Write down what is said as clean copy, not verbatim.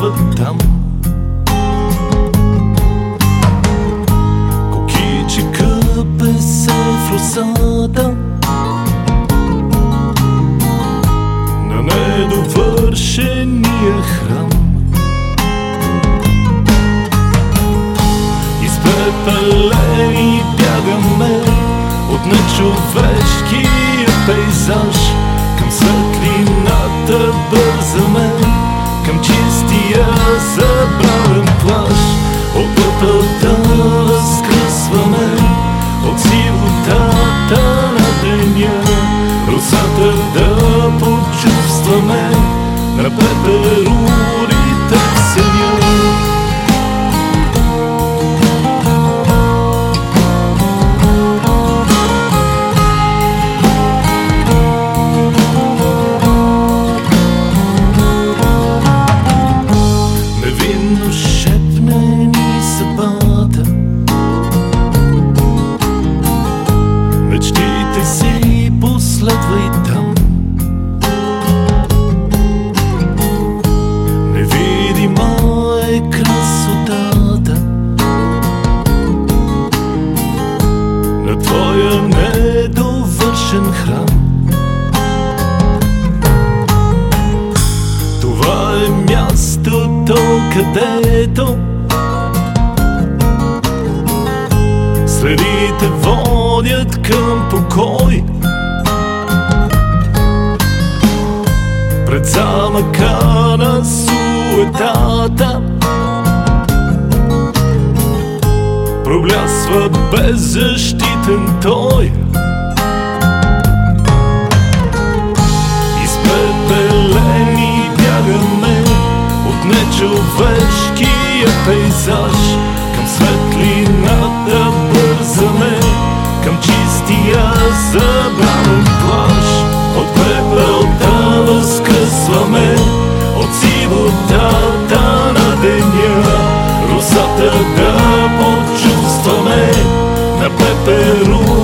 скръсват там. Кокичи къпе се в росата на недовършения храм. Изпепелени бягаме от нечовешкия пейзаж, към светлината бързаме, към чистия забравен плаж. От пепелта възкръсваме, от сивотата на деня, росата да почувстваме на пеперудите в съня. Мечтите си последвай там. Невидима е красотата на твоя недовършен храм. Това е мястото, където следите водят към покой. Пред замъка на суетата проблясва беззащитен той. Изпепелени бягаме от нечовешкия пейзаж, към светлината бързаме, към чистия забравен плаж. От пепелта възкръсваме, от сивотата на деня, росата да почувстваме на пеперу